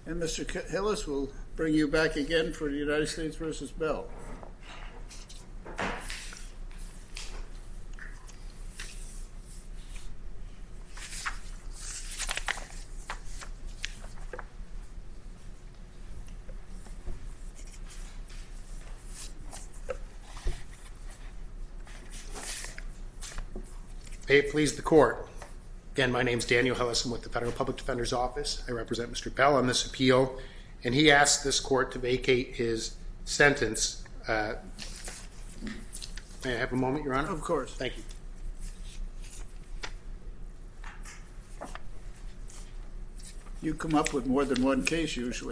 And Mr. Hillis will bring you back again for the United States versus Bell. May it please the court. Again, my name is Daniel Hillis. I'm with the Federal Public Defender's Office. I represent Mr. Bell on this appeal, and he asked this court to vacate his sentence. May I have a moment, Your Honor? Of course. Thank you. You come up with more than one case usually.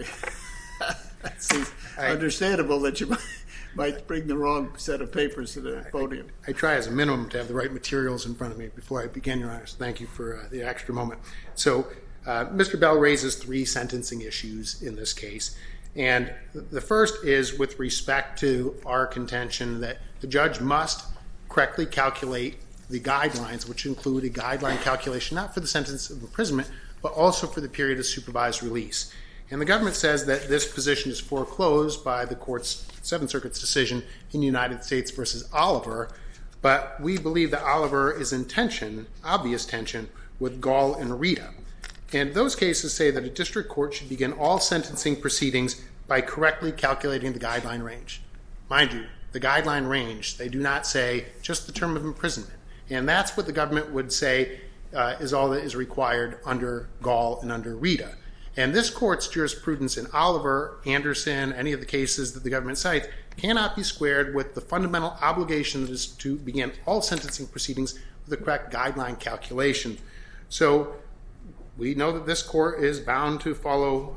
It's understandable that you might bring the wrong set of papers to the podium. I try as a minimum to have the right materials in front of me before I begin, Your Honor. So thank you for the extra moment. So Mr. Bell raises three sentencing issues in this case. And the first is with respect to our contention that the judge must correctly calculate the guidelines, which include a guideline calculation not for the sentence of imprisonment, but also for the period of supervised release. And the government says that this position is foreclosed by the court's Seventh Circuit's decision in United States versus Oliver, but we believe that Oliver is in tension, obvious tension, with Gall and Rita. And those cases say that a district court should begin all sentencing proceedings by correctly calculating the guideline range. Mind you, the guideline range, they do not say just the term of imprisonment. And that's what the government would say is all that is required under Gall and under Rita. And this court's jurisprudence in Oliver, Anderson, any of the cases that the government cites, cannot be squared with the fundamental obligation that is to begin all sentencing proceedings with the correct guideline calculation. So we know that this court is bound to follow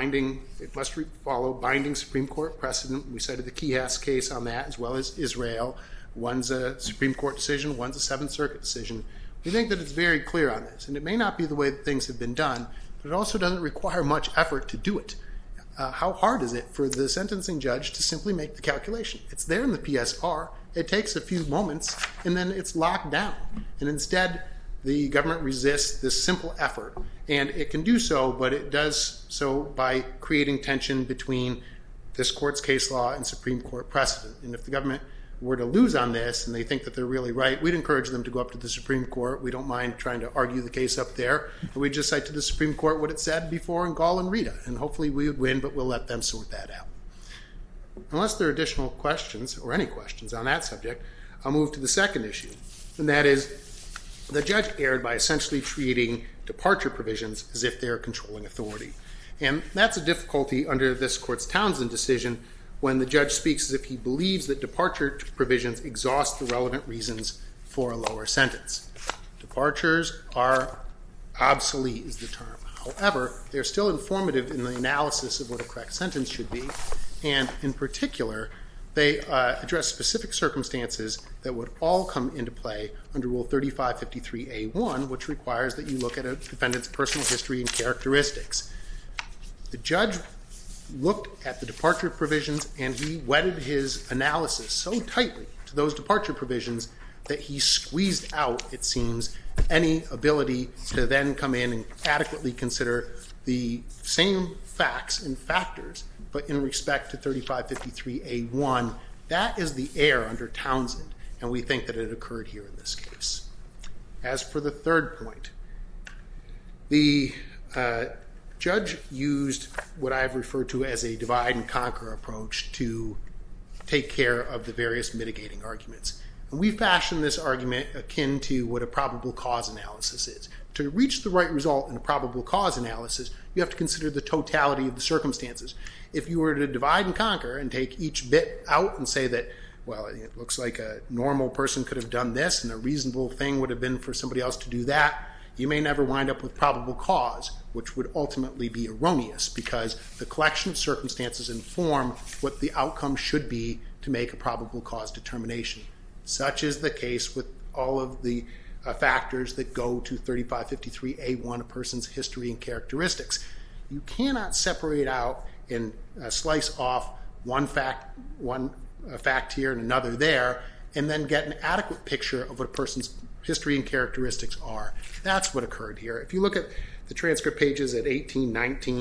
it must follow binding Supreme Court precedent. We cited the Keyes case on that, as well as Israel. One's a Supreme Court decision, one's a Seventh Circuit decision. We think that it's very clear on this, and it may not be the way that things have been done, but it also doesn't require much effort to do it. How hard is it for the sentencing judge to simply make the calculation? It's there in the PSR. It takes a few moments, and then it's locked down. And instead, the government resists this simple effort. And it can do so, but it does so by creating tension between this court's case law and Supreme Court precedent. And if the government were to lose on this and they think that they're really right, we'd encourage them to go up to the Supreme Court. We don't mind trying to argue the case up there. And we just cite to the Supreme Court what it said before in Gall and Rita. And hopefully we would win, but we'll let them sort that out. Unless there are additional questions, or any questions on that subject, I'll move to the second issue. And that is, the judge erred by essentially treating departure provisions as if they are controlling authority. And that's a difficulty under this court's Townsend decision, when the judge speaks as if he believes that departure provisions exhaust the relevant reasons for a lower sentence. Departures are obsolete, is the term. However, they're still informative in the analysis of what a correct sentence should be, and in particular, they address specific circumstances that would all come into play under Rule 3553A1, which requires that you look at a defendant's personal history and characteristics. The judge looked at the departure provisions and he wedded his analysis so tightly to those departure provisions that he squeezed out, it seems, any ability to then come in and adequately consider the same facts and factors, but in respect to 3553A1. That is the error under Townsend, and we think that it occurred here in this case. As for the third point, the judge used what I've referred to as a divide and conquer approach to take care of the various mitigating arguments. And we fashioned this argument akin to what a probable cause analysis is. To reach the right result in a probable cause analysis, you have to consider the totality of the circumstances. If you were to divide and conquer and take each bit out and say that, well, it looks like a normal person could have done this and a reasonable thing would have been for somebody else to do that, you may never wind up with probable cause, which would ultimately be erroneous because the collection of circumstances inform what the outcome should be to make a probable cause determination. Such is the case with all of the factors that go to 3553A1, a person's history and characteristics. You cannot separate out and slice off one fact here and another there, and then get an adequate picture of what a person's history and characteristics are. That's what occurred here. If you look at the transcript pages at 18, 19,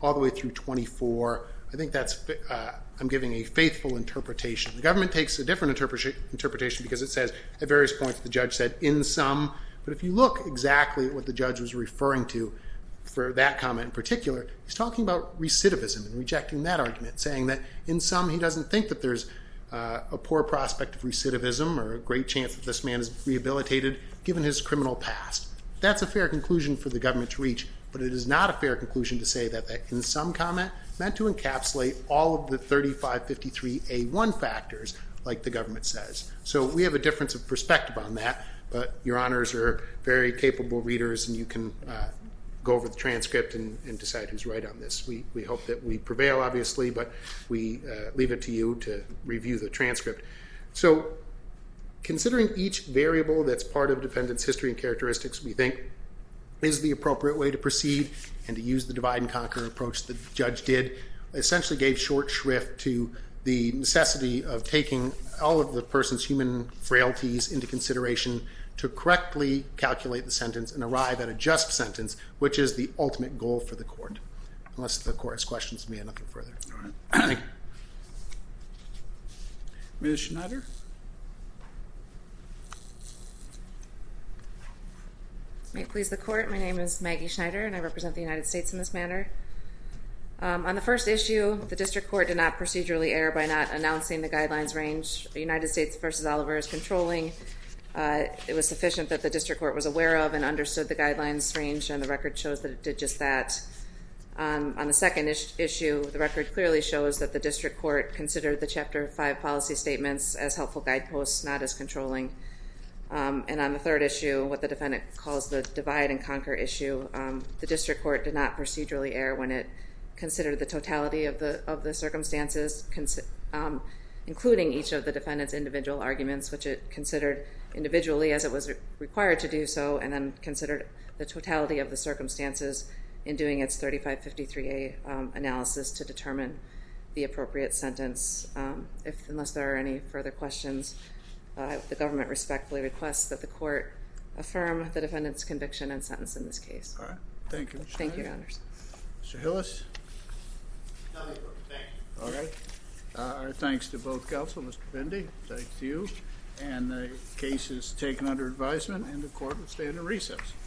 all the way through 24. I think that's, I'm giving a faithful interpretation. The government takes a different interpretation because it says at various points the judge said in some, but if you look exactly at what the judge was referring to for that comment in particular, he's talking about recidivism and rejecting that argument, saying that in some he doesn't think that there's a poor prospect of recidivism or a great chance that this man is rehabilitated given his criminal past. That's a fair conclusion for the government to reach, but it is not a fair conclusion to say that in some comment meant to encapsulate all of the 3553A1 factors like the government says. So we have a difference of perspective on that, but your honors are very capable readers and you can go over the transcript and decide who's right on this. We hope that we prevail, obviously, but we leave it to you to review the transcript. So considering each variable that's part of defendant's history and characteristics, we think is the appropriate way to proceed, and to use the divide and conquer approach the judge did, essentially gave short shrift to the necessity of taking all of the person's human frailties into consideration to correctly calculate the sentence and arrive at a just sentence, which is the ultimate goal for the court. Unless the court has questions, we have nothing further. All right. Thank you. Ms. Schneider? May it please the court, my name is Maggie Schneider and I represent the United States in this matter. On the first issue, the district court did not procedurally err by not announcing the guidelines range. United States v. Oliver is controlling. It was sufficient that the district court was aware of and understood the guidelines range, and the record shows that it did just that. On the second issue, the record clearly shows that the district court considered the Chapter 5 policy statements as helpful guideposts, not as controlling. And on the third issue, what the defendant calls the divide and conquer issue, the district court did not procedurally err when it considered the totality of the circumstances, including each of the defendant's individual arguments, which it considered individually as it was required to do so, and then considered the totality of the circumstances in doing its 3553A analysis to determine the appropriate sentence. Unless there are any further questions, the government respectfully requests that the court affirm the defendant's conviction and sentence in this case. All right. Thank you, Ms. Thank you, Schneider. Your Honors. Mr. Hillis? Nothing further. Thank you. All right. Our thanks to both counsel. Mr. Bindi, thanks to you. And the case is taken under advisement, and the court will stand in recess.